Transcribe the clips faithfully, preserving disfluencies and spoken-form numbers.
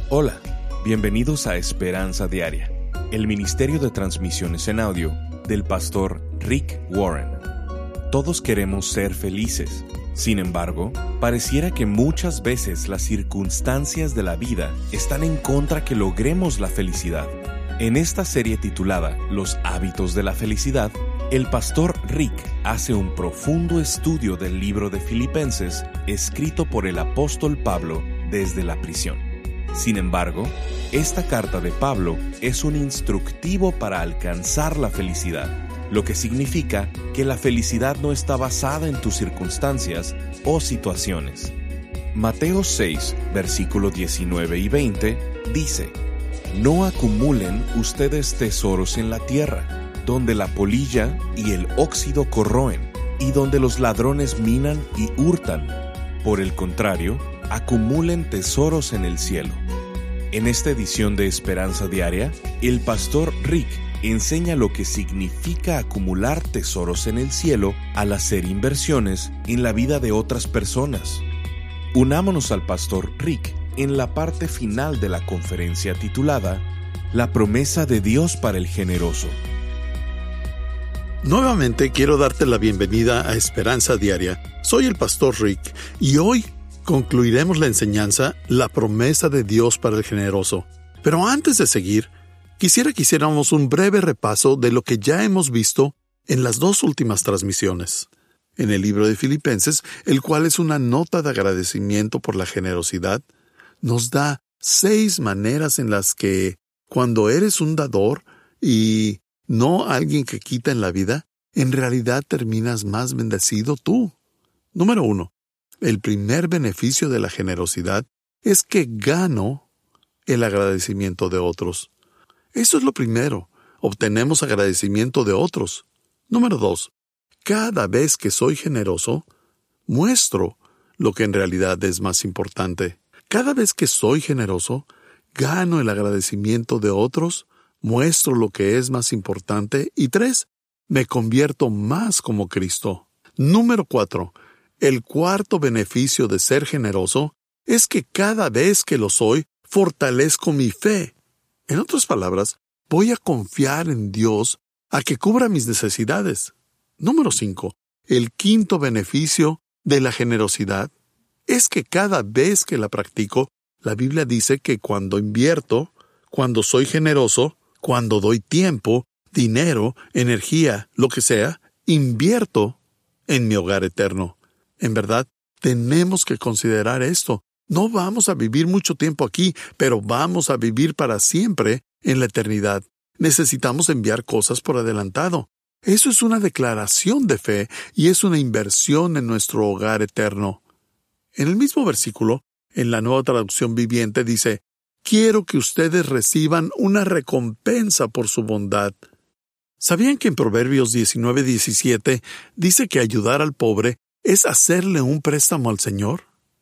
Hola, bienvenidos a Esperanza Diaria, el ministerio de transmisiones en audio del pastor Rick Warren. Todos queremos ser felices. Sin embargo, pareciera que muchas veces las circunstancias de la vida están en contra que logremos la felicidad. En esta serie titulada Los hábitos de la felicidad, el pastor Rick hace un profundo estudio del libro de Filipenses escrito por el apóstol Pablo desde la prisión. Sin embargo, esta carta de Pablo es un instructivo para alcanzar la felicidad, lo que significa que la felicidad no está basada en tus circunstancias o situaciones. Mateo seis, versículos diecinueve y veinte, dice: No acumulen ustedes tesoros en la tierra, donde la polilla y el óxido corroen, y donde los ladrones minan y hurtan. Por el contrario, acumulen tesoros en el cielo. En esta edición de Esperanza Diaria, el pastor Rick enseña lo que significa acumular tesoros en el cielo al hacer inversiones en la vida de otras personas. Unámonos al pastor Rick en la parte final de la conferencia titulada La promesa de Dios para el generoso. Nuevamente quiero darte la bienvenida a Esperanza Diaria. Soy el pastor Rick y hoy concluiremos la enseñanza La promesa de Dios para el generoso. Pero antes de seguir, quisiera que hiciéramos un breve repaso de lo que ya hemos visto en las dos últimas transmisiones. En el libro de Filipenses, el cual es una nota de agradecimiento por la generosidad, nos da seis maneras en las que, cuando eres un dador y no alguien que quita en la vida, en realidad terminas más bendecido tú. Número uno. El primer beneficio de la generosidad es que gano el agradecimiento de otros. Eso es lo primero. Obtenemos agradecimiento de otros. Número dos. Cada vez que soy generoso, muestro lo que en realidad es más importante. Cada vez que soy generoso, gano el agradecimiento de otros, muestro lo que es más importante. Y tres, me convierto más como Cristo. Número cuatro. El cuarto beneficio de ser generoso es que cada vez que lo soy, fortalezco mi fe. En otras palabras, voy a confiar en Dios a que cubra mis necesidades. Número cinco. El quinto beneficio de la generosidad es que cada vez que la practico, la Biblia dice que cuando invierto, cuando soy generoso, cuando doy tiempo, dinero, energía, lo que sea, invierto en mi hogar eterno. En verdad, tenemos que considerar esto. No vamos a vivir mucho tiempo aquí, pero vamos a vivir para siempre en la eternidad. Necesitamos enviar cosas por adelantado. Eso es una declaración de fe y es una inversión en nuestro hogar eterno. En el mismo versículo, en la Nueva Traducción Viviente, dice: Quiero que ustedes reciban una recompensa por su bondad. ¿Sabían que en Proverbios diecinueve diecisiete dice que ayudar al pobre es hacerle un préstamo al Señor?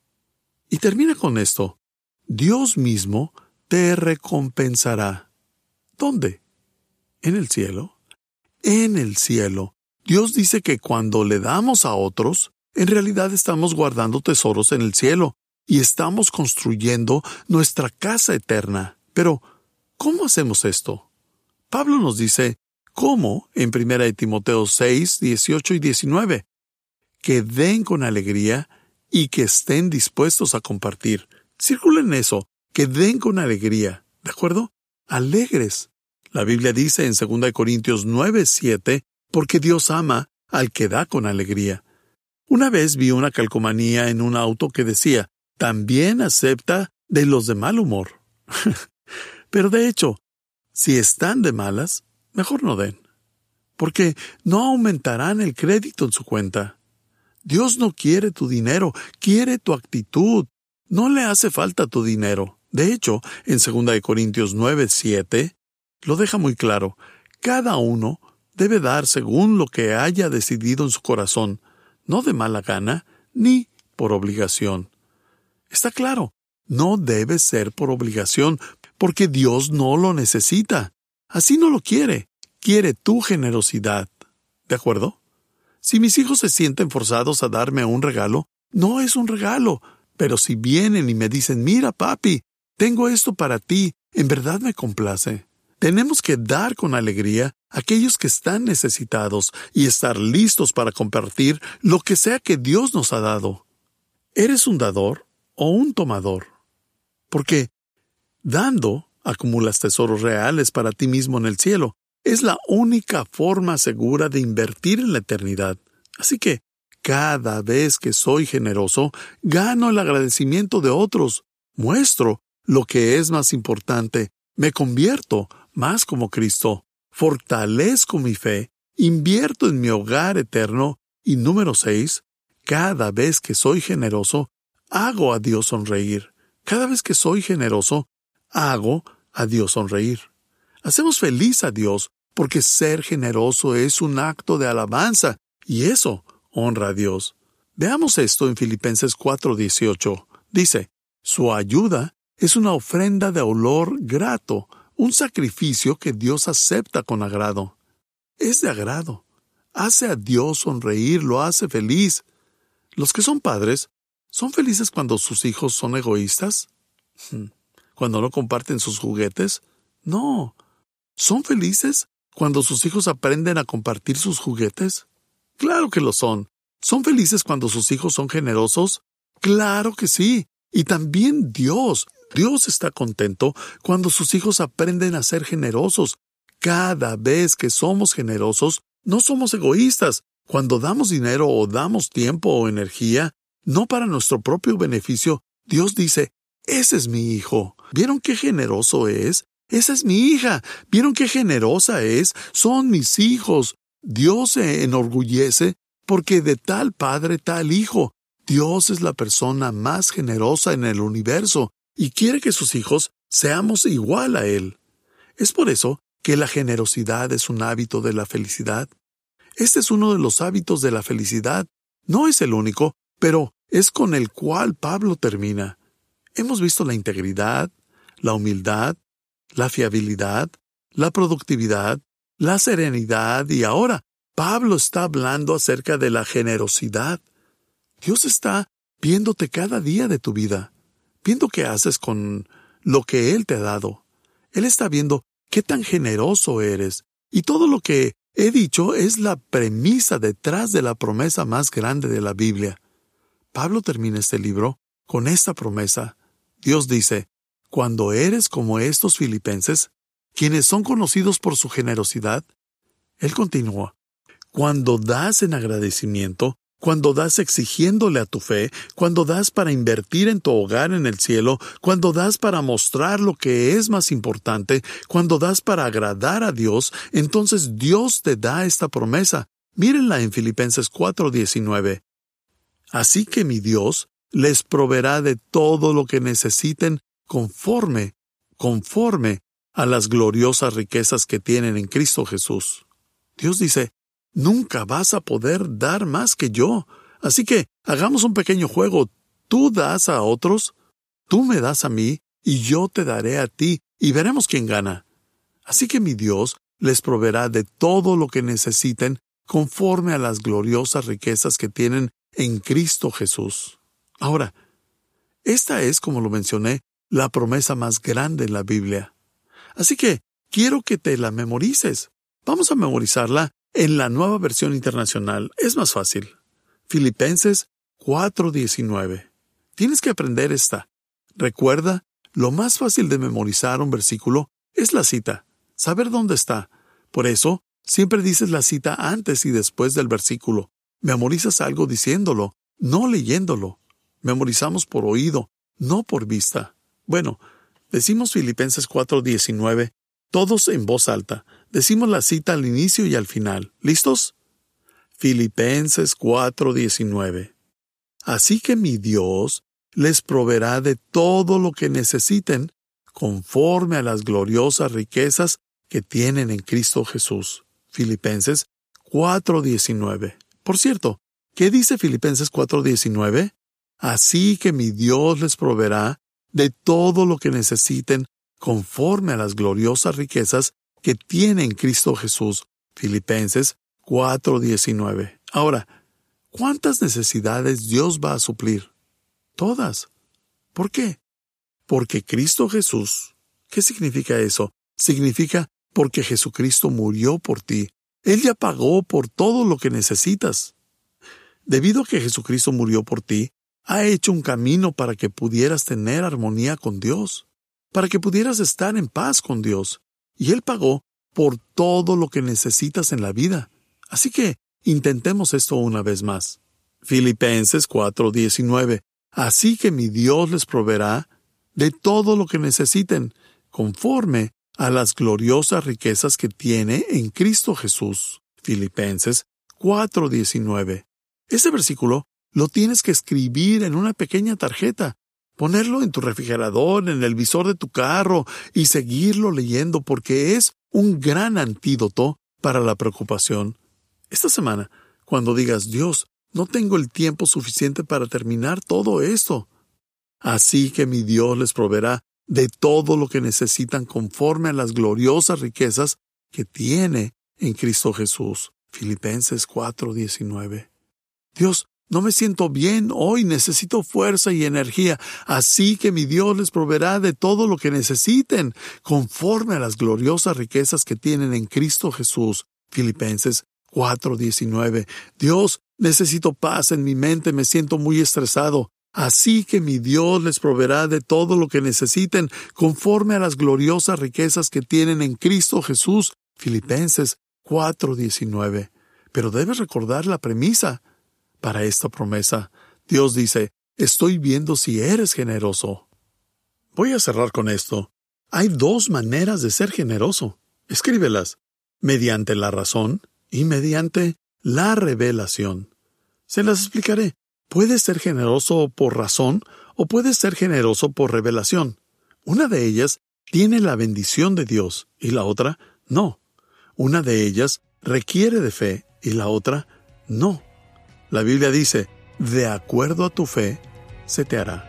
Y termina con esto: Dios mismo te recompensará. ¿Dónde? ¿En el cielo? En el cielo. Dios dice que cuando le damos a otros, en realidad estamos guardando tesoros en el cielo y estamos construyendo nuestra casa eterna. Pero, ¿cómo hacemos esto? Pablo nos dice cómo en primera de Timoteo seis, dieciocho y diecinueve. Que den con alegría y que estén dispuestos a compartir. Circulen eso, que den con alegría, ¿de acuerdo? Alegres. La Biblia dice en segunda de Corintios nueve, siete, porque Dios ama al que da con alegría. Una vez vi una calcomanía en un auto que decía: también acepta de los de mal humor. Pero de hecho, si están de malas, mejor no den, porque no aumentarán el crédito en su cuenta. Dios no quiere tu dinero, quiere tu actitud. No le hace falta tu dinero. De hecho, en segunda de Corintios nueve, siete, lo deja muy claro. Cada uno debe dar según lo que haya decidido en su corazón, no de mala gana, ni por obligación. Está claro, no debe ser por obligación, porque Dios no lo necesita. Así no lo quiere. Quiere tu generosidad. ¿De acuerdo? Si mis hijos se sienten forzados a darme un regalo, no es un regalo. Pero si vienen y me dicen: mira, papi, Tengo esto para ti, en verdad me complace. Tenemos que dar con alegría a aquellos que están necesitados y estar listos para compartir lo que sea que Dios nos ha dado. ¿Eres un dador o un tomador? Porque dando acumulas tesoros reales para ti mismo en el cielo. Es la única forma segura de invertir en la eternidad. Así que, cada vez que soy generoso, gano el agradecimiento de otros, muestro lo que es más importante, me convierto más como Cristo, fortalezco mi fe, invierto en mi hogar eterno y número seis, cada vez que soy generoso, hago a Dios sonreír. Cada vez que soy generoso, hago a Dios sonreír. Hacemos feliz a Dios porque ser generoso es un acto de alabanza y eso honra a Dios. Veamos esto en Filipenses cuatro dieciocho. Dice, su ayuda es una ofrenda de olor grato, un sacrificio que Dios acepta con agrado. Es de agrado. Hace a Dios sonreír, lo hace feliz. Los que son padres, ¿son felices cuando sus hijos son egoístas? ¿Cuando no comparten sus juguetes? No. ¿Son felices cuando sus hijos aprenden a compartir sus juguetes? Claro que lo son. ¿Son felices cuando sus hijos son generosos? Claro que sí. Y también Dios. Dios está contento cuando sus hijos aprenden a ser generosos. Cada vez que somos generosos, no somos egoístas. Cuando damos dinero o damos tiempo o energía, no para nuestro propio beneficio, Dios dice, ese es mi hijo. ¿Vieron qué generoso es? Esa es mi hija. ¿Vieron qué generosa es? Son mis hijos. Dios se enorgullece porque de tal padre, tal hijo. Dios es la persona más generosa en el universo y quiere que sus hijos seamos igual a Él. Es por eso que la generosidad es un hábito de la felicidad. Este es uno de los hábitos de la felicidad. No es el único, pero es con el cual Pablo termina. Hemos visto la integridad, la humildad, la fiabilidad, la productividad, la serenidad y ahora Pablo está hablando acerca de la generosidad. Dios está viéndote cada día de tu vida, viendo qué haces con lo que Él te ha dado. Él está viendo qué tan generoso eres y todo lo que he dicho es la premisa detrás de la promesa más grande de la Biblia. Pablo termina este libro con esta promesa. Dios dice, cuando eres como estos filipenses, quienes son conocidos por su generosidad, Él continúa, cuando das en agradecimiento, cuando das exigiéndole a tu fe, cuando das para invertir en tu hogar en el cielo, cuando das para mostrar lo que es más importante, cuando das para agradar a Dios, entonces Dios te da esta promesa. Mírenla en Filipenses cuatro diecinueve. Así que mi Dios les proveerá de todo lo que necesiten conforme, conforme a las gloriosas riquezas que tienen en Cristo Jesús. Dios dice, nunca vas a poder dar más que yo. Así que hagamos un pequeño juego. Tú das a otros, tú me das a mí, y yo te daré a ti, y veremos quién gana. Así que mi Dios les proveerá de todo lo que necesiten conforme a las gloriosas riquezas que tienen en Cristo Jesús. Ahora, esta es, como lo mencioné, la promesa más grande en la Biblia. Así que quiero que te la memorices. Vamos a memorizarla en la Nueva Versión Internacional. Es más fácil. Filipenses cuatro diecinueve. Tienes que aprender esta. Recuerda, lo más fácil de memorizar un versículo es la cita, saber dónde está. Por eso, siempre dices la cita antes y después del versículo. Memorizas algo diciéndolo, no leyéndolo. Memorizamos por oído, no por vista. Bueno, decimos Filipenses cuatro diecinueve, todos en voz alta. Decimos la cita al inicio y al final. ¿Listos? Filipenses cuatro diecinueve. Así que mi Dios les proveerá de todo lo que necesiten conforme a las gloriosas riquezas que tienen en Cristo Jesús. Filipenses cuatro diecinueve. Por cierto, ¿qué dice Filipenses cuatro diecinueve? Así que mi Dios les proveerá de todo lo que necesiten conforme a las gloriosas riquezas que tiene en Cristo Jesús. Filipenses cuatro diecinueve. Ahora, ¿cuántas necesidades Dios va a suplir? Todas. ¿Por qué? porque Cristo Jesús. ¿Qué significa eso? Significa porque Jesucristo murió por ti. Él ya pagó por todo lo que necesitas. Debido a que Jesucristo murió por ti, ha hecho un camino para que pudieras tener armonía con Dios, para que pudieras estar en paz con Dios. Y Él pagó por todo lo que necesitas en la vida. Así que intentemos esto una vez más. Filipenses cuatro diecinueve. Así que mi Dios les proveerá de todo lo que necesiten, conforme a las gloriosas riquezas que tiene en Cristo Jesús. Filipenses cuatro diecinueve. Ese versículo lo tienes que escribir en una pequeña tarjeta, ponerlo en tu refrigerador, en el visor de tu carro y seguirlo leyendo porque es un gran antídoto para la preocupación. Esta semana, cuando digas, Dios, no tengo el tiempo suficiente para terminar todo esto. Así que mi Dios les proveerá de todo lo que necesitan conforme a las gloriosas riquezas que tiene en Cristo Jesús. Filipenses cuatro diecinueve. Dios, no me siento bien hoy, necesito fuerza y energía, así que mi Dios les proveerá de todo lo que necesiten, conforme a las gloriosas riquezas que tienen en Cristo Jesús. Filipenses cuatro diecinueve. Dios, necesito paz en mi mente, me siento muy estresado, así que mi Dios les proveerá de todo lo que necesiten, conforme a las gloriosas riquezas que tienen en Cristo Jesús. Filipenses cuatro diecinueve. Pero debes recordar la premisa para esta promesa. Dios dice, estoy viendo si eres generoso. Voy a cerrar con esto. Hay dos maneras de ser generoso. Escríbelas, mediante la razón y mediante la revelación. Se las explicaré. Puedes ser generoso por razón o puedes ser generoso por revelación. Una de ellas tiene la bendición de Dios y la otra no. Una de ellas requiere de fe y la otra no. La Biblia dice, de acuerdo a tu fe, se te hará.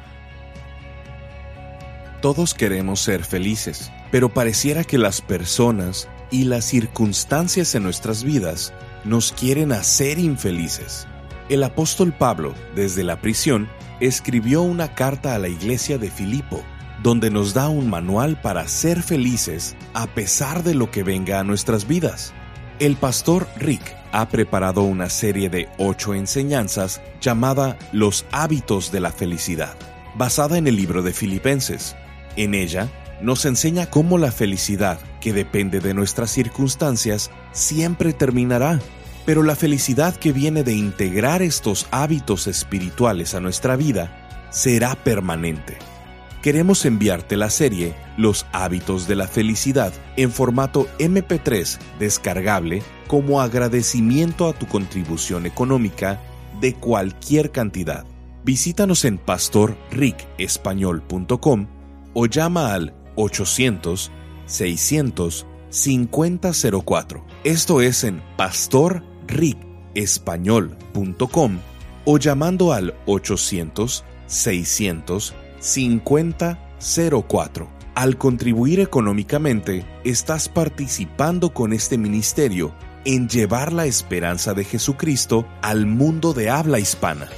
Todos queremos ser felices, pero pareciera que las personas y las circunstancias en nuestras vidas nos quieren hacer infelices. El apóstol Pablo, desde la prisión, escribió una carta a la iglesia de Filipo, donde nos da un manual para ser felices a pesar de lo que venga a nuestras vidas. El pastor Rick ha preparado una serie de ocho enseñanzas llamada Los hábitos de la felicidad, basada en el libro de Filipenses. En ella, nos enseña cómo la felicidad, que depende de nuestras circunstancias, siempre terminará, pero la felicidad que viene de integrar estos hábitos espirituales a nuestra vida será permanente. Queremos enviarte la serie Los hábitos de la felicidad en formato eme pe tres descargable como agradecimiento a tu contribución económica de cualquier cantidad. Visítanos en pastor rick español punto com o llama al ochocientos, seiscientos, cincuenta cero cuatro. Esto es en pastor rick español punto com o llamando al ochocientos, seiscientos, cincuenta cero cuatro. Al contribuir económicamente, estás participando con este ministerio en llevar la esperanza de Jesucristo al mundo de habla hispana.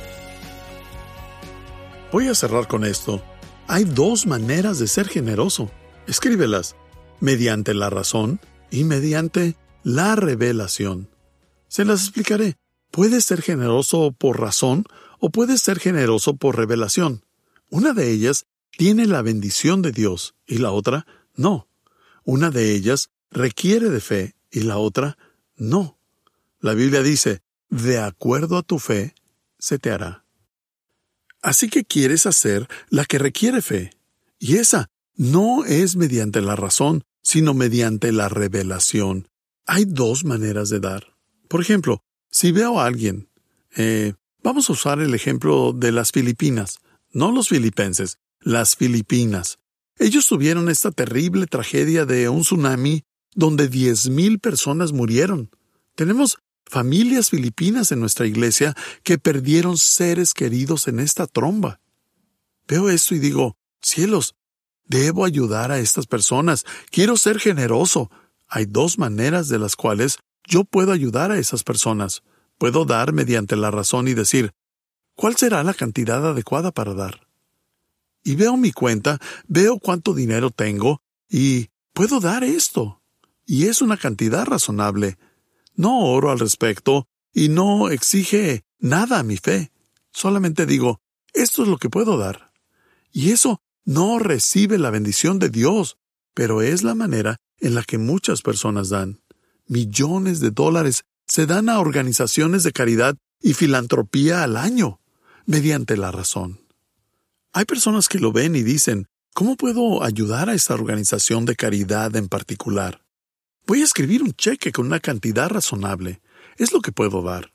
Voy a cerrar con esto. Hay dos maneras de ser generoso. Escríbelas, mediante la razón y mediante la revelación. Se las explicaré. Puedes ser generoso por razón o puedes ser generoso por revelación. Una de ellas tiene la bendición de Dios y la otra no. Una de ellas requiere de fe y la otra no. La Biblia dice, de acuerdo a tu fe, se te hará. Así que quieres hacer la que requiere fe. Y esa no es mediante la razón, sino mediante la revelación. Hay dos maneras de dar. Por ejemplo, si veo a alguien, eh, vamos a usar el ejemplo de las Filipinas, no los filipenses, las Filipinas. Ellos tuvieron esta terrible tragedia de un tsunami donde diez mil personas murieron. Tenemos familias filipinas en nuestra iglesia que perdieron seres queridos en esta tromba. Veo esto y digo, cielos, debo ayudar a estas personas, quiero ser generoso. Hay dos maneras de las cuales yo puedo ayudar a esas personas. Puedo dar mediante la razón y decir, ¿cuál será la cantidad adecuada para dar? y veo mi cuenta, veo cuánto dinero tengo y puedo dar esto. Y es una cantidad razonable. No oro al respecto y no exige nada a mi fe. Solamente digo, esto es lo que puedo dar. Y eso no recibe la bendición de Dios, pero es la manera en la que muchas personas dan. Millones de dólares se dan a organizaciones de caridad y filantropía al año, mediante la razón. Hay personas que lo ven y dicen, ¿cómo puedo ayudar a esta organización de caridad en particular? Voy a escribir un cheque con una cantidad razonable. Es lo que puedo dar.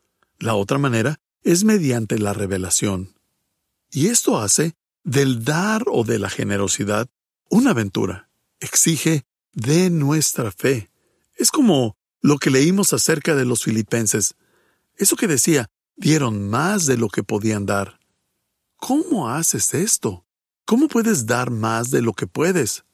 La otra manera es mediante la revelación. Y esto hace del dar o de la generosidad una aventura. Exige de nuestra fe. Es como lo que leímos acerca de los filipenses. Eso que decía, dieron más de lo que podían dar. ¿Cómo haces esto? ¿Cómo puedes dar más de lo que puedes?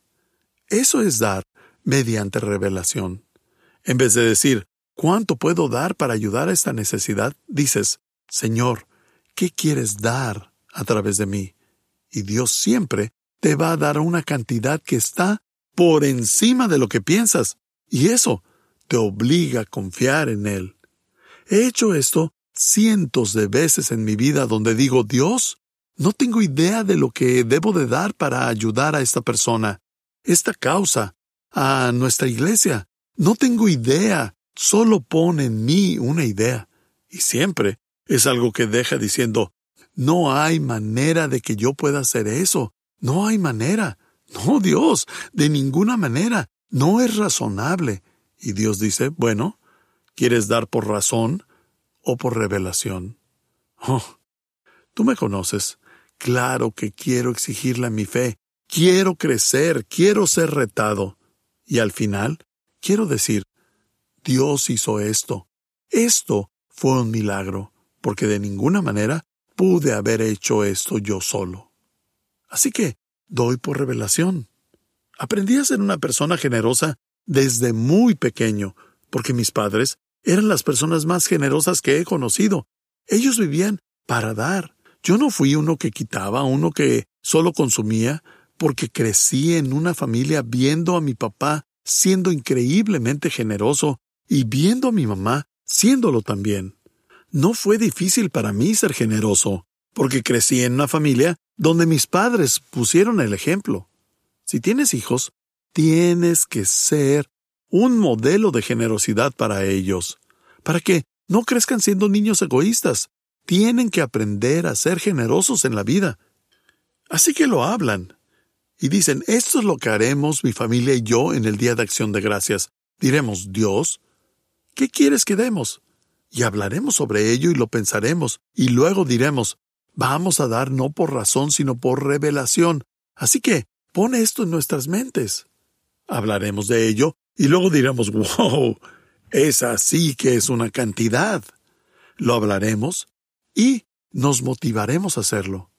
Eso es dar mediante revelación. En vez de decir, ¿cuánto puedo dar para ayudar a esta necesidad? Dices, Señor, ¿qué quieres dar a través de mí? Y Dios siempre te va a dar una cantidad que está por encima de lo que piensas. Y eso te obliga a confiar en Él. He hecho esto cientos de veces en mi vida donde digo, Dios, no tengo idea de lo que debo de dar para ayudar a esta persona, esta causa, a nuestra iglesia. No tengo idea, solo pon en mí una idea. Y siempre es algo que deja diciendo, no hay manera de que yo pueda hacer eso. No hay manera. No, Dios, de ninguna manera. No es razonable. Y Dios dice, bueno, ¿quieres dar por razón o por revelación? Oh, tú me conoces. Claro que quiero exigirle a mi fe. Quiero crecer, quiero ser retado. Y al final, quiero decir, Dios hizo esto. Esto fue un milagro, porque de ninguna manera pude haber hecho esto yo solo. Así que doy por revelación. Aprendí a ser una persona generosa desde muy pequeño, porque mis padres eran las personas más generosas que he conocido. Ellos vivían para dar. Yo no fui uno que quitaba, uno que solo consumía, porque crecí en una familia viendo a mi papá siendo increíblemente generoso y viendo a mi mamá siéndolo también. No fue difícil para mí ser generoso, porque crecí en una familia donde mis padres pusieron el ejemplo. Si tienes hijos, tienes que ser un modelo de generosidad para ellos, para que no crezcan siendo niños egoístas. Tienen que aprender a ser generosos en la vida. Así que lo hablan. Y dicen, esto es lo que haremos mi familia y yo en el Día de Acción de Gracias. Diremos, Dios, ¿qué quieres que demos? Y hablaremos sobre ello y lo pensaremos. Y luego diremos, vamos a dar no por razón, sino por revelación. Así que, pon esto en nuestras mentes. Hablaremos de ello y luego diremos, wow, esa sí que es una cantidad. Lo hablaremos y nos motivaremos a hacerlo.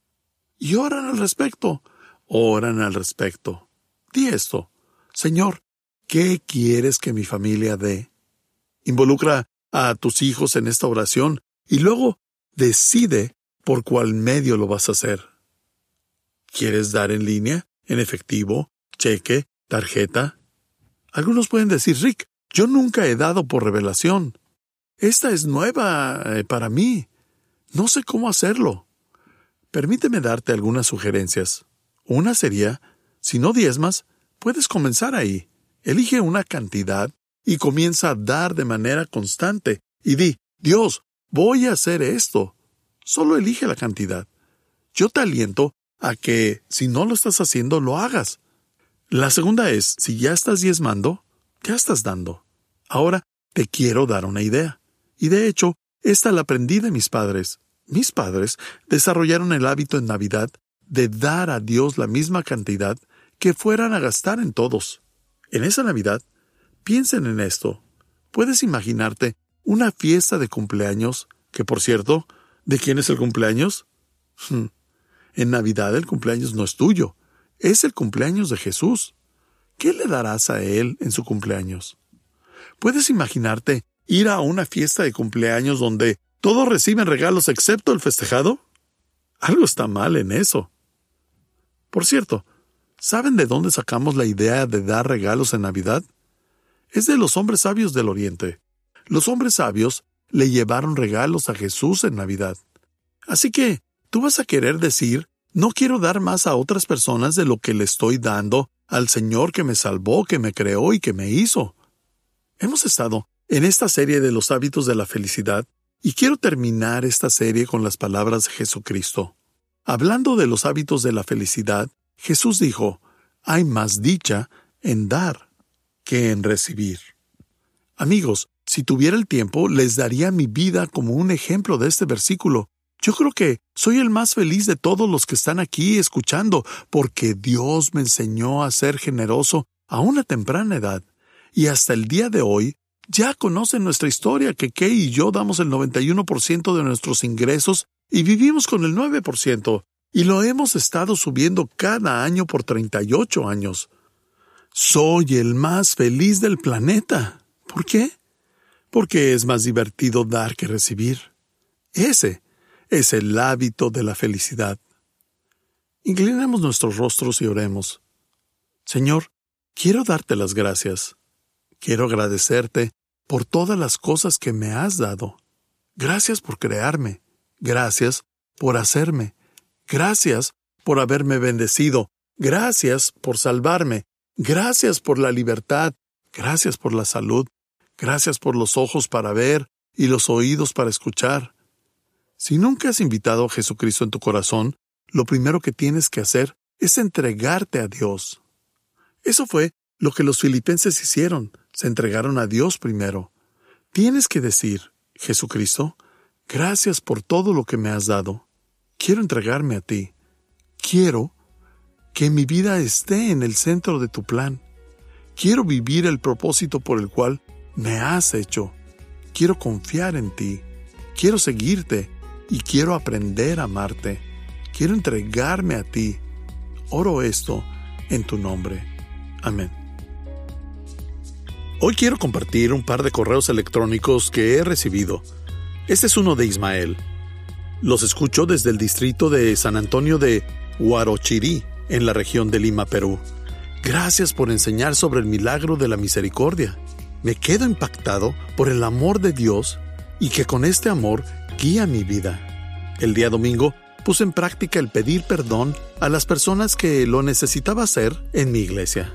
Y oran al respecto. Oran al respecto. Di esto. Señor, ¿qué quieres que mi familia dé? Involucra a tus hijos en esta oración y luego decide por cuál medio lo vas a hacer. ¿Quieres dar en línea, en efectivo, cheque, tarjeta? Algunos pueden decir, Rick, yo nunca he dado por revelación. Esta es nueva eh, para mí. No sé cómo hacerlo. Permíteme darte algunas sugerencias. Una sería, si no diezmas, puedes comenzar ahí. Elige una cantidad y comienza a dar de manera constante. Y di, Dios, voy a hacer esto. Solo elige la cantidad. Yo te aliento a que, si no lo estás haciendo, lo hagas. La segunda es, si ya estás diezmando, ya estás dando. Ahora te quiero dar una idea. Y de hecho, esta la aprendí de mis padres. Mis padres desarrollaron el hábito en Navidad de dar a Dios la misma cantidad que fueran a gastar en todos. En esa Navidad, piensen en esto. ¿Puedes imaginarte una fiesta de cumpleaños que, por cierto, ¿de quién es el cumpleaños? En Navidad el cumpleaños no es tuyo, es el cumpleaños de Jesús. ¿Qué le darás a Él en su cumpleaños? ¿Puedes imaginarte ir a una fiesta de cumpleaños donde todos reciben regalos excepto el festejado? Algo está mal en eso. Por cierto, ¿saben de dónde sacamos la idea de dar regalos en Navidad? Es de los hombres sabios del Oriente. Los hombres sabios le llevaron regalos a Jesús en Navidad. Así que, tú vas a querer decir, no quiero dar más a otras personas de lo que le estoy dando al Señor que me salvó, que me creó y que me hizo. Hemos estado en esta serie de los hábitos de la felicidad y quiero terminar esta serie con las palabras de Jesucristo. Hablando de los hábitos de la felicidad, Jesús dijo, hay más dicha en dar que en recibir. Amigos, si tuviera el tiempo, les daría mi vida como un ejemplo de este versículo. Yo creo que soy el más feliz de todos los que están aquí escuchando, porque Dios me enseñó a ser generoso a una temprana edad. Y hasta el día de hoy, ya conocen nuestra historia, que Kay y yo damos el noventa y uno por ciento de nuestros ingresos y vivimos con el nueve por ciento, y lo hemos estado subiendo cada año por treinta y ocho años. Soy el más feliz del planeta. ¿Por qué? Porque es más divertido dar que recibir. Ese es el hábito de la felicidad. Inclinemos nuestros rostros y oremos. Señor, quiero darte las gracias. Quiero agradecerte por todas las cosas que me has dado. Gracias por crearme. Gracias por hacerme. Gracias por haberme bendecido. Gracias por salvarme. Gracias por la libertad. Gracias por la salud. Gracias por los ojos para ver y los oídos para escuchar. Si nunca has invitado a Jesucristo en tu corazón, lo primero que tienes que hacer es entregarte a Dios. Eso fue lo que los filipenses hicieron. Se entregaron a Dios primero. Tienes que decir, Jesucristo, gracias por todo lo que me has dado. Quiero entregarme a ti. Quiero que mi vida esté en el centro de tu plan. Quiero vivir el propósito por el cual me has hecho. Quiero confiar en ti. Quiero seguirte y quiero aprender a amarte. Quiero entregarme a ti. Oro esto en tu nombre. Amén. Hoy quiero compartir un par de correos electrónicos que he recibido. Este es uno de Ismael. Los escucho desde el distrito de San Antonio de Huarochirí, en la región de Lima, Perú. Gracias por enseñar sobre el milagro de la misericordia. Me quedo impactado por el amor de Dios y que con este amor guía mi vida. El día domingo puse en práctica el pedir perdón a las personas que lo necesitaba hacer en mi iglesia.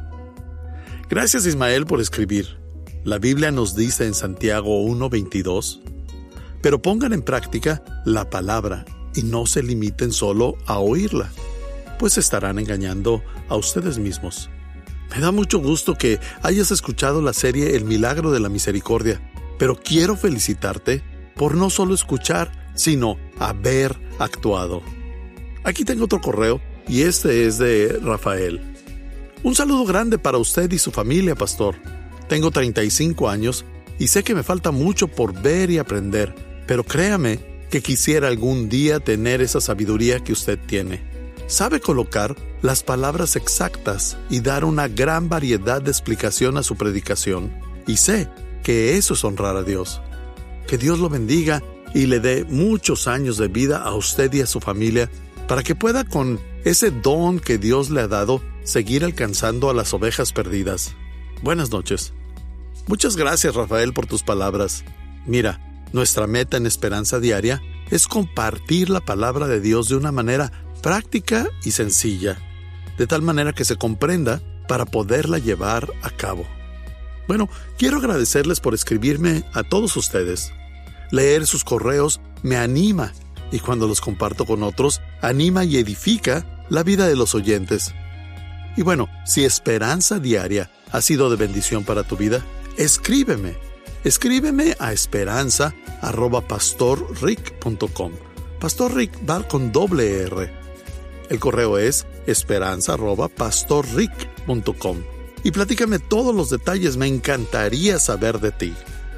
Gracias, Ismael, por escribir. La Biblia nos dice en Santiago uno veintidós, pero pongan en práctica la palabra y no se limiten solo a oírla, pues estarán engañando a ustedes mismos. Me da mucho gusto que hayas escuchado la serie El Milagro de la Misericordia, pero quiero felicitarte por no solo escuchar, sino haber actuado. Aquí tengo otro correo y este es de Rafael. Un saludo grande para usted y su familia, pastor. Tengo treinta y cinco años y sé que me falta mucho por ver y aprender, pero créame que quisiera algún día tener esa sabiduría que usted tiene. Sabe colocar las palabras exactas y dar una gran variedad de explicación a su predicación, y sé que eso es honrar a Dios. Que Dios lo bendiga y le dé muchos años de vida a usted y a su familia para que pueda, con ese don que Dios le ha dado, seguir alcanzando a las ovejas perdidas. Buenas noches. Muchas gracias, Rafael, por tus palabras. Mira, nuestra meta en Esperanza Diaria es compartir la palabra de Dios de una manera práctica y sencilla, de tal manera que se comprenda para poderla llevar a cabo. Bueno, quiero agradecerles por escribirme a todos ustedes. Leer sus correos me anima, y cuando los comparto con otros, anima y edifica la vida de los oyentes. Y bueno, si Esperanza Diaria ha sido de bendición para tu vida, escríbeme. Escríbeme a esperanza arroba pastorrick punto com. Pastor Rick va con doble R. El correo es esperanza arroba pastorrick punto com. Y platícame todos los detalles, me encantaría saber de ti.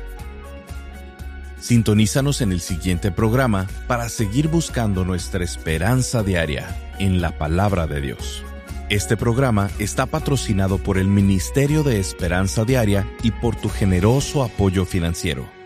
Sintonízanos en el siguiente programa para seguir buscando nuestra esperanza diaria en la palabra de Dios. Este programa está patrocinado por el Ministerio de Esperanza Diaria y por tu generoso apoyo financiero.